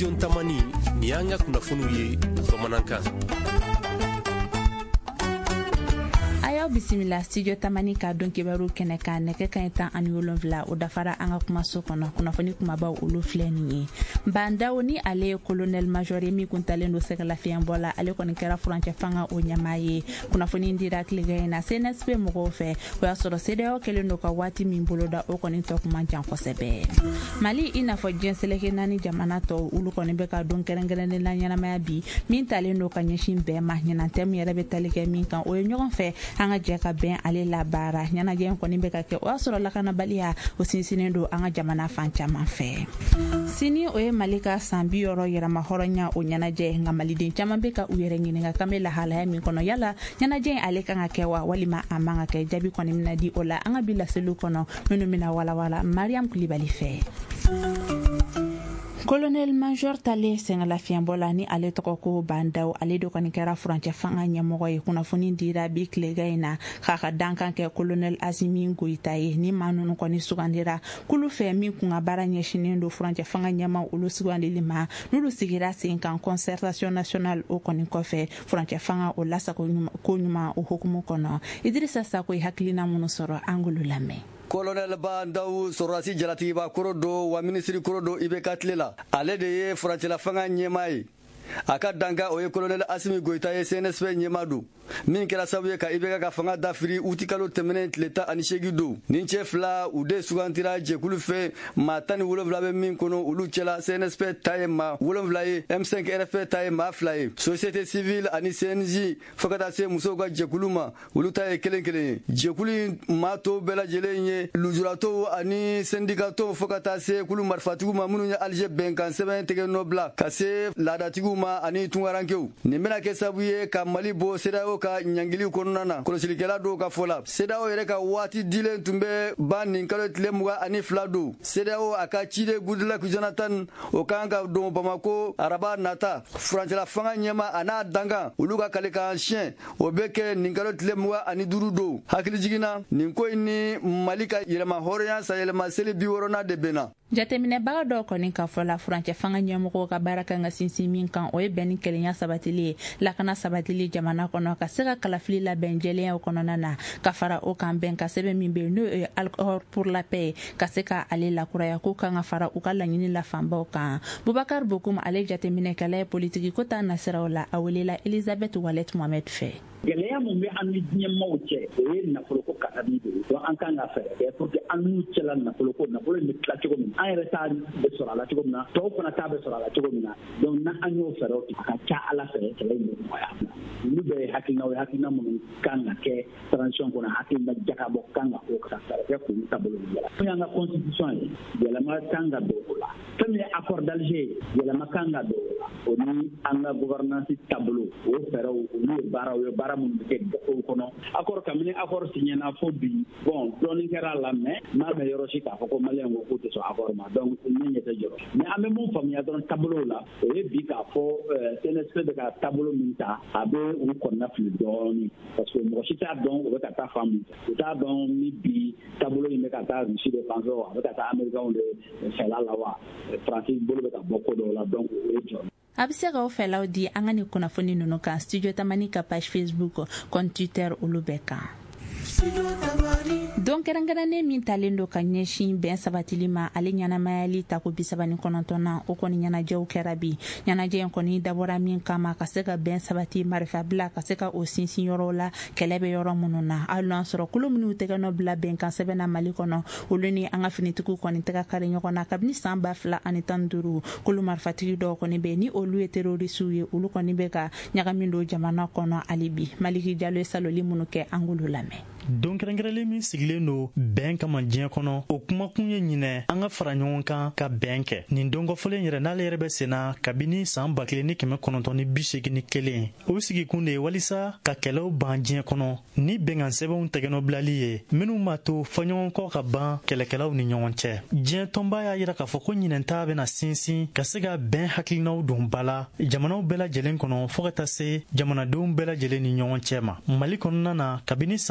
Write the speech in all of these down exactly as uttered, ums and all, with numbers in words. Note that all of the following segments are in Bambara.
studio Tamani ni an ka kunnafoniw ye bamanankan. Bisimila studio Tamani ka don kibaru kene ka neke kan tan ani wolonvla o dafara anga kuma so kono kunnafoni kuma ba ulu fleni bandawo ni ale colonel major mi kuntalen do sekala fiambola ale kon kera franche fanga o nyamaye kunnafoni ndira klige na C N S P mo fe ko asoro sedeo kele no ka wati min boloda o kon to kuma jan ko sebe Mali ina fo jensele ke nani jamana to ulu kon be ka don kerengere na nyana ma bi min talen no ka nyeshin be ma nyana tem yere be talike min kan o nyogon fe anga jeka ben ale la bara nyana gen ko nimbe ka ke o asoro la kana balia o sinsinen do anga jamana fancha man fe sini o e malika sambi yoro yera mahoronya o nyana je nga malidin chama be ka uyere ngini nga kamela hala ya mi kono yala nyana je ale kan kewa walima amanga ke jabi ko nimna di ola anga bila selu kono menu mina wala wala Mariam Kulibali fe Colonel Major Tale Sengala Fiambola ni ale toko bandao ale do kan kera franche fanga nyamogo e kuna funi dira bi klegaina kaka dankan ke Colonel Azimi Goitaye ni manunu ko ni sugandira kulu fe mi kunga baranye shinindo franche fanga nyama ulu sugandili ma nulu sigira sinkan concertation nationale o koni kofe franche fanga o lasa ko nyuma o hukumu kono Idrissa Sako haklina munusoro angulu lame Colonel Bandaou Sorasi Jalati ba Korodo wa ministre Korodo ibe katlela ale de ye fratela fanga nyemai aka danga o ye Colonel Asimi Goitaye C N S P nyemadu min kɛra sabu ye ka ibeka ka fanga dafiri utikalo tɛmɛnen tile tan ani seegin don nin cɛ fila u de sugantira jɛkulu fɛ maa tan ni wolonwula bɛ min kɔnɔ olu cɛla C N S P ta ye maa wolonwula ye M cinq R F ta ye maa fila ye société civile ani C N J fo ka taa se musow ka jɛkulu ma olu ta ye kelen kelen ye jɛkulu maa tɔw bɛɛ lajɛlen ye lujuratɔw ani sindikatɔw fo ka taa se kulu marifatigiw ma minnu ye Alger bɛnkan sɛbɛn tɛgɛ nɔ bila ka se laadatigiw ma ani tungarankew nin bɛna kɛ sabu ye ka Mali bɔ C D A O ka ɲangili kɔnɔna na kɔlɔsilikɛla dɔw ka fɔ la C D A O yɛrɛ ka waati dilen tun bɛ ban nin kalo tile mugan ani fila don C D A O a ka ciden Goodluck Jonathan o kan ka don Bamako araba nata furancɛla fanga ɲɛma a n'a dankan olu ka kalekan siɲɛ o bɛ kɛ nin kalo tile mugan ani duuru don hakili jiginna nin ko in ni Mali ka yɛlɛma hɔrɔnya sayɛlɛma seli bi wɔɔrɔnan de bɛnna jateminɛ baga dɔw kɔni ka fɔ la furancɛ fanga ɲɛmɔgɔw ka baara kan ka sinsin min kan o ye bɛn ni kelenya sabatili ye lakana sabatili jamana kɔnɔ ka se ka kalafili labɛn jɛlenya kɔnɔna na ka fara o kan bɛn ka sɛbɛn min bɛ yen n'o ye accord pour la paix ka se ka ale lakuraya ko kan ka fara u ka laɲini la fanbaw kan Boubacar Bokoum ale jateminɛkɛla ye politiki ko ta nasiraw la a welela Elisabeth Wallet Mohamed fɛ gɛlɛya mun bɛ an ni diɲɛmaaw cɛ o ye nafolo ko kasani de ye donc an kan ka fɛɛrɛ kɛ pour que an n'u cɛla nafolo ko nafolo in bɛ tila cogo min an yɛrɛ t'a bɛ sɔrɔ a la cogo min na tɔw fana t'a bɛ sɔrɔ a la cogo min na donc na an y'o fɛɛrɛw tigɛ a ka ca ala fɛ kɛlɛ in bɛ nɔgɔya olu bɛɛ ye hakilinaw ye hakilina minnu kan ka kɛ transition kɔnɔ hakilina jakabɔ kan ka k'o ka fɛɛrɛ kɛ k'olu taabolo yɛlɛ fɛn y'an ka constitution ye yɛlɛma kan ka don o la fɛn min ye accord d'Alger ye yɛlɛma kan ka don o la o ni an ka gouvernance taabolo o fɛɛrɛw olu ye baaraw ye baara minnu bɛ kɛ gafew kɔnɔ accord kabini accord signena fo bi bon dɔɔnin kɛra a la mais n'a bɛ yɔrɔ si k'a fɔ ko maliyɛn ko k'u tɛ sɔn accord ma donc ne ɲɛ tɛ jɔrɔ mais an bɛ mun faamuya dɔrɔn taabolow la o ye bi k'a fɔ C N S P bɛ ka taabolo min ta a bɛ u kɔnɔna fili dɔɔnin parce que mɔgɔ si t'a dɔn u bɛ ka taa fan min fɛ u t'a dɔn ni bi taabolo in bɛ ka taa Russie de fan fɛ wa a bɛ ka taa Américains de fɛla la wa Faransi bolo bɛ ka bɔ ko dɔw la donc o ye jɔrɔ a bɛ se ka o fɛlaw di an ka nin kunnafoni ninnu kan studio Tamani ka page Facebook compte Twitter olu bɛɛ kan don kɛrɛnkɛrɛnnen min talen do ka ɲɛsin bɛn sabatili ma ale ɲɛnamayali tako bisaba ni kɔnɔntɔn na o kɔni ɲɛnajɛw kɛra bi ɲɛnajɛ in kɔni dabɔra min kama ka se ka bɛn sabati marifabila ka se ka o sinsin yɔrɔw la kɛlɛ bɛ yɔrɔ minnu na hali n'o sɔrɔ kulu minnu tɛgɛnɔ bila bɛnkan sɛbɛnna Mali kɔnɔ olu ni an ka finitigiw kɔni tɛgɛ kari ɲɔgɔn na kabini san ba fila ani tan ni duuru kulu marifatigi dɔw kɔni bɛ ni olu ye terorisiw ye olu kɔni bɛ ka ɲagamin don jamana kɔnɔ hali bi Maliki Jalo ye saloli minnu kɛ an k'olu lamɛn don kɛrɛnkɛrɛnlen min sigilen don bɛn kama diɲɛ kɔnɔ o kumakun ye ɲinɛ an ka fara ɲɔgɔn kan ka bɛn kɛ nin don kɔfɔlen yɛrɛ n'ale yɛrɛ bɛ senna kabini san ba kelen ni kɛmɛ kɔnɔntɔn ni bi seegin ni kelen o sigikun de ye walisa ka kɛlɛw ban diɲɛ kɔnɔ ni bɛnkan sɛbɛnw tɛgɛnɔ bilali ye minnu b'a to fɔɲɔgɔnkɔ ka ban kɛlɛkɛlaw ni ɲɔgɔn cɛ diɲɛ tɔnba y'a yira k'a fɔ ko ɲinɛnta bɛna sinsin ka se ka bɛn hakilinaw don ba la jamanaw bɛɛ lajɛlen kɔnɔ fɔɔ ka taa se jamanadenw bɛɛ lajɛlen ni ɲɔgɔn cɛ ma Mali kɔnɔna na kabini san ba fila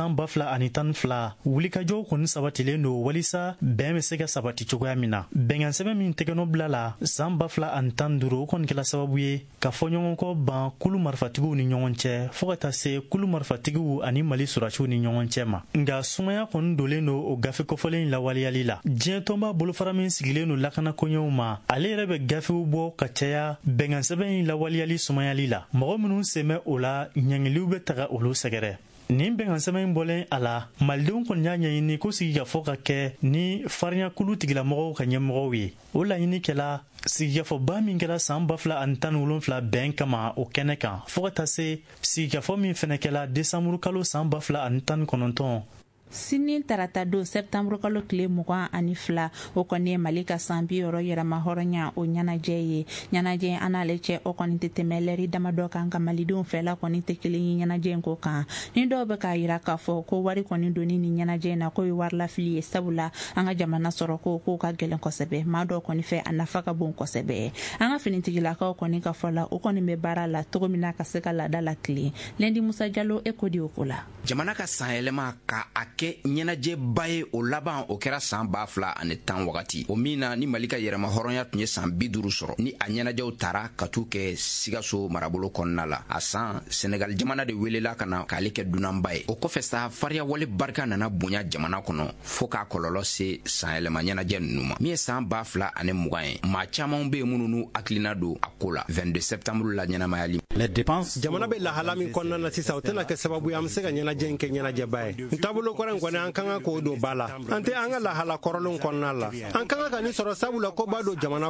fila ani tan fila wulikajɔ kɔni sabatilen do walisa bɛn bɛ se ka sabati cogoya min na. bɛnkan sɛbɛn min tɛgɛnɔ bila la san ba fila ani tan duuru o kɔni kɛla sababu ye ka fɔ ɲɔgɔn kɔ ban kulu marifatigiw ni ɲɔgɔn cɛ fɔɔ ka taa se kulu marifatigiw ani mali surasiw ni ɲɔgɔn cɛ ma. nka sumaya kɔni dolen do o gafe kɔfɔlen lawaleyali la. diɲɛ tɔnba bolofara min sigilen do lakana koɲɛw ma ale yɛrɛ bɛ gafew bɔ ka caya bɛnkan sɛbɛn in lawaleyali sumayali la. mɔgɔ minnu sen bɛ o la ɲɛngiliw bɛ taga olu sɛgɛrɛ. nin bɛnkan sɛbɛn bɔlen a la malidenw kɔni y'a ɲɛɲini ko sigikafɔ ka kɛ ni fariɲakulu tigilamɔgɔw ka ɲɛmɔgɔw ye. o laɲini kɛla sigikafɔba min kɛra san ba fila ani tan ni wolonfila bɛn kama o kɛnɛ kan fɔɔ ka taa se sigikafɔ min fɛnɛ kɛla desanburu kalo san ba fila ani tan ni kɔnɔntɔn. sini tarata don septembre kalo tile mugan ani fila o kɔni ye mali ka san bi yɔrɔ yɛrɛma hɔrɔnya o ɲɛnajɛ ye. ɲɛnajɛ an n'ale cɛ o kɔni tɛ tɛmɛ lɛri damadɔ kan ka malidenw fɛla kɔni tɛ kelen ye ɲɛnajɛ in ko kan. ni dɔw bɛ k'a yira k'a fɔ ko wari kɔni doni ni ɲɛnajɛ in na k'o ye warilafili ye sabula an ka jamana sɔrɔ ko k'o ka gɛlɛn kosɛbɛ. maa dɔw kɔni fɛ a nafa ka bon kosɛbɛ. an ka finitigilakaw kɔni ka fɔ la o kɔni bɛ baara la cogo min na ka se ka laada la tile. Lɛndi Musa Jalo eko di o ko la. jamana ka san yɛlɛma ka a kɛ ɲɛnajɛba ye o laban o kɛra san ba fila ani tan wagati o min na ni mali ka yɛrɛma hɔrɔnya tun ye san bi duuru sɔrɔ ni a ɲɛnajɛw tara ka t'u kɛ sigaso marabolo kɔnɔna la. a san senegal jamana de welela ka na k'ale kɛ dunanba ye. o kɔfɛ sa fariya wale barika nana bonya jamana kɔnɔ fɔɔ k'a kɔlɔlɔ se san yɛlɛma ɲɛnajɛ ninnu ma min ye san ba fila ani mugan ye. maa caman be yen minnu n'u hakilina don a ko la. vingt-deux septembre la ɲɛnamayali. jamana bɛ lahala min kɔnɔna na sisan o tɛna kɛ sababu ye an bɛ se ka ɲɛnajɛ in kɛ ɲɛnajɛba ye. n taabolo kɔrɔ in kɔni an kan ka k'o don ba la. an tɛ an ka lahala kɔrɔlenw kɔnɔna la. an kan ka nin sɔrɔ sabula ko b'a don jamana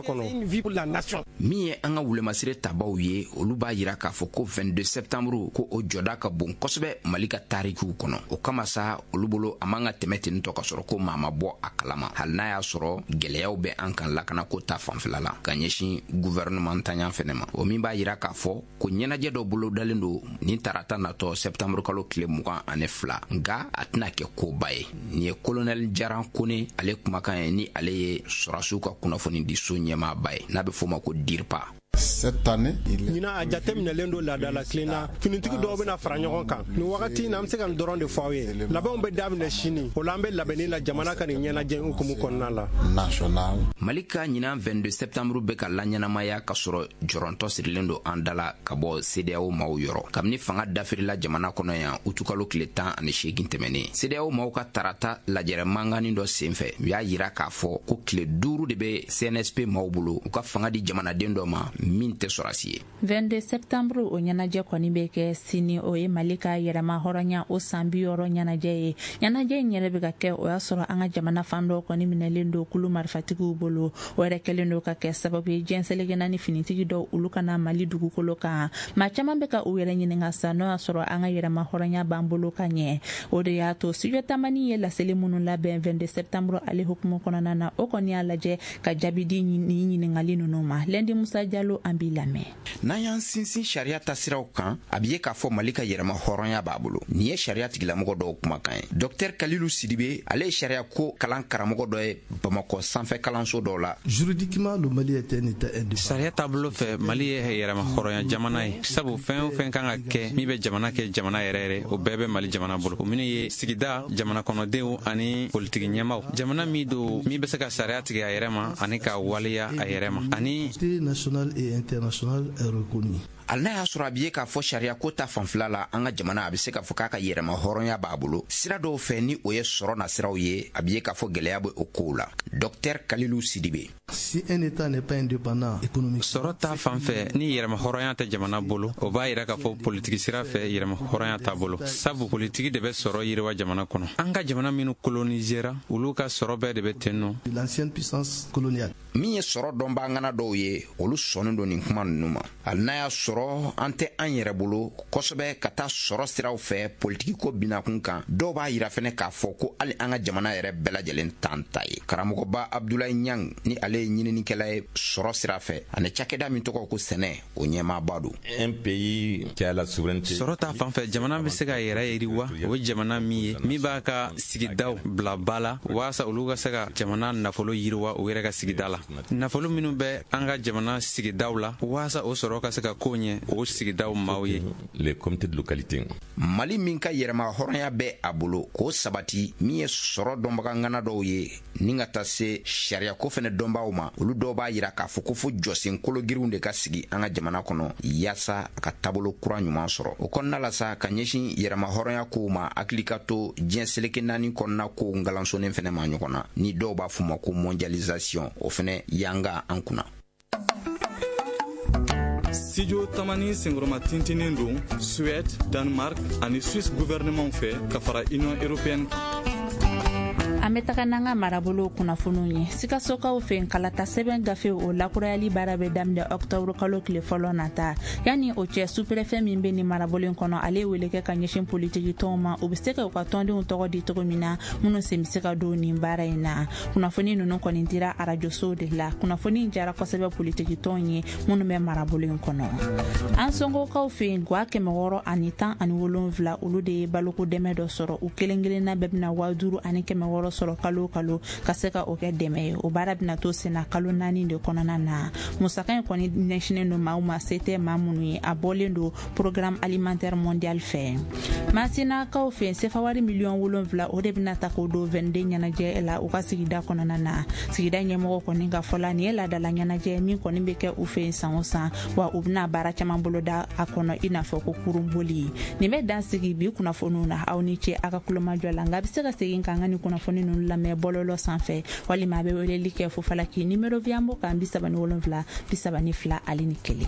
kɔnɔ. min ye an ka wulemasire tabaw ye olu b'a yira k'a fɔ ko vingt-deux septembre ko o jɔda ka bon kosɛbɛ mali ka tarikiw kɔnɔ. o kama sa olu bolo a man ka tɛmɛ ten tɔ ka sɔrɔ ko maa ma bɔ a kalama hali n'a y'a sɔrɔ gɛlɛyaw bɛ an kan lakana ko ta fanfɛla la ka ɲɛsin gouvernement ntanya fɛnɛ ma. o min b'a yira k'a fɔ ko ɲɛnajɛ dɔ bolo dalen don nin tarata natɔ septembre kalo tile mugan ani fila nka a tɛna kɛ koba ye. nin ye kolonɛl jaran kone ale kumakan ye ni ale ye sɔrasiw ka kunnafoni di so ɲɛmaaba ye n'a bɛ fɔ ma ko dirpa. Cette année, ɲina a jateminɛlen don laadala kilenna finitigi dɔw bɛna fara ɲɔgɔn kan. nin wagati in na an bɛ se ka nin dɔrɔn de fɔ aw ye. labɛnw bɛ daminɛ sini o la an bɛ labɛnni la jamana ka nin ɲɛnajɛ hukumu kɔnɔna la. national mali ka ɲinan vingt-deux septembre bɛ ka laɲɛnamaya ka sɔrɔ jɔrɔntɔ sirilen don an dala ka bɔ C D A O maaw yɔrɔ. kabini fanga dafirila jamana kɔnɔ yan utukalo tile tan ani seegin tɛmɛnen C D A O maaw ka tarata lajɛrɛ mangani dɔ senfɛ u y'a yira k'a fɔ ko tile duuru de bɛ C N S P maaw bolo u ka fanga di jamanaden dɔ ma min tɛ sɔrasi ye. vingt-deux septembre o ɲɛnajɛ kɔni bɛ kɛ sini o ye mali ka yɛrɛma hɔrɔnya o san bi yɔrɔ ɲɛnajɛ ye. ɲɛnajɛ in yɛrɛ bɛ ka kɛ o y'a sɔrɔ an ka jamana fan dɔw kɔni minɛlen don kulu marifatigiw bolo o yɛrɛ kɛlen don ka kɛ sababu ye diɲɛselege ni finitigi dɔw olu kana mali dugukolo kan. maa caman bɛ ka u yɛrɛ ɲininka sa n'o y'a sɔrɔ an ka yɛrɛma hɔrɔnya b'an bolo ka ɲɛ. o de y'a to studio tamani ye laseli minnu labɛn vingt-deux septembre ale hukumu kɔnɔna na o kɔni y'a lajɛ ka jaabi di ni ɲiningali ninnu ma. Lɛndi Musa Jalo an b'i lamɛn. n'an y'an sinsin sariya tasiraw kan a bɛ ye k'a fɔ mali ka yɛrɛma hɔrɔnya b'a bolo. nin ye sariya tigilamɔgɔ dɔw kumakan ye. docteur Kalilu Sidibe ale ye sariya ko kalan karamɔgɔ dɔ ye bamakɔ sanfɛ kalanso dɔw la. juridiquement le Mali est un état indépendant. sariya taabolo fɛ mali ye yɛrɛma hɔrɔnya jamana ye sabu fɛn o fɛn kan ka kɛ min bɛ jamana kɛ jamana yɛrɛ yɛrɛ o bɛɛ bɛ mali jamana bolo. o minnu ye sigida jamana kɔnɔdenw ani politiki ɲɛmaw jamana min don min bɛ se ka sariya tigɛ a yɛrɛ ma ani ka waleya a yɛrɛ ma ani national et international est reconnu. hali n'a y'a sɔrɔ a bɛ ye k'a fɔ sariya ko ta fanfɛla la an ka jamana a bɛ se k'a fɔ k'a ka yɛrɛma hɔrɔnya b'a bolo sira dɔw fɛ ni o ye sɔrɔ nasiraw ye a bɛ ye k'a fɔ gɛlɛya bɛ o kow la. docteur Kalilu Sidibe. si un état n'est pas indépendant économiquement. sɔrɔ ta fan fɛ ni yɛrɛma hɔrɔnya tɛ jamana bolo o b'a yira k'a fɔ politiki sira fɛ yɛrɛma hɔrɔnya t'a bolo sabu politiki de bɛ sɔrɔ yiriwa jamana kɔnɔ. an ka jamana minnu colonisera olu ka sɔrɔ bɛɛ de bɛ ten nɔ. l'ancienne puissance coloniale. min ye sɔrɔ dɔnbagana dɔw ye olu sɔnnen don nin kuma ninnu ma hali n'a y'a sɔrɔ an tɛ an yɛrɛ bolo kosɛbɛ ka taa sɔrɔ siraw fɛ politiki ko binakun kan dɔw b'a yira fɛnɛ k'a fɔ ko hali an ka jamana yɛrɛ bɛɛ lajɛlen t'an ta ye. karamɔgɔba Abdulayi Ɲang ni ale ye ɲininikɛla ye sɔrɔ sira fɛ ani cakɛda min tɔgɔ ko sɛnɛ o ɲɛmaaba don. un pays qui a la souveraineté. sɔrɔ ta fan fɛ jamana bɛ se ka yɛrɛ yiriwa o ye jamana min ye min b'a ka sigidaw bila ba la waasa olu ka se ka jamana nafolo yiriwa o yɛrɛ ka sigida la. nafolo minnu bɛ an ka jamana sigidaw la waasa o sɔrɔ ka se ka ko ɲɛ ɲɛ o sigidaw maaw ye les comités de localité. Mali min ka yɛrɛma hɔrɔnya bɛ a bolo k'o sabati min ye sɔrɔ dɔnbaga ŋana dɔw ye ni ka taa se sariya ko fɛnɛ dɔnbaaw ma olu dɔw b'a yira k'a fɔ ko fo jɔsen kologirinw de ka sigi an ka jamana kɔnɔ yaasa a ka taabolo kura ɲuman sɔrɔ. O kɔnɔna la sa ka ɲɛsin yɛrɛma hɔrɔnya kow ma hakili ka to diɲɛ seleke naani kɔnɔna kow ngalansonen fɛnɛ ma ɲɔgɔn na ni dɔw b'a fɔ ma ko mondialisation o fɛnɛ yanga an kunna. Studio Tamani Sengroma tintinin don Suède, Danemark ani Suisse gouvernement fɛ ka fara Union européenne. An bɛ taga n'an ka marabolo kunnafoniw ye. Sikasokaw fɛ kalata sɛbɛn gafe o lakurayali baara bɛ daminɛ octobre kalo tile fɔlɔ nata. Yani o cɛ sous-préfet min bɛ nin marabolo in kɔnɔ ale wele kɛ ka ɲɛsin politiki tɔnw ma u bɛ se ka u ka tɔndenw tɔgɔ di cogo min na minnu sen bɛ se ka don nin baara in na. Kunnafoni ninnu kɔni dira arajosow de la. Kunnafoni jara kosɛbɛ politiki tɔnw ye minnu bɛ marabolo in kɔnɔ. An sɔngokaw fɛ gwa kɛmɛ wɔɔrɔ ani tan ani wolonwula olu de ye baloko dɛmɛ dɔ sɔrɔ u kelen kelenna bɛɛ bɛna waa duuru ani kɛmɛ wɔɔrɔ sɔrɔ kalo kalo ka se ka o kɛ dɛmɛ ye o baara bɛna to senna kalo naani de kɔnɔna na musaka in kɔni ɲɛsinnen don maaw ma se tɛ maa minnu ye a bɔlen don programme alimentaire mondial fɛ masinakaw fɛ sefawari miliyɔn wolonwula o de bɛna ta k'o don vingt-deux ɲɛnajɛ la u ka sigida kɔnɔna na sigida ɲɛmɔgɔ kɔni ka fɔla nin ye ladala ɲɛnajɛ min kɔni bɛ kɛ u fɛ san o san wa u bɛna baara caman boloda a kɔnɔ i n'a fɔ ko kurun boli nin bɛ dan sigi bi kunnafoniw na aw ni ce a ka kulomajɔ la nka a bɛ se ka segin k'an ka nin kunnafoni ninnu lamɛn bɔlɔlɔ sanfɛ walima a bɛ weleli kɛ fo falaki nimero viambo kan bi saba ni wolonwula bi saba ni fila ali ni kelen.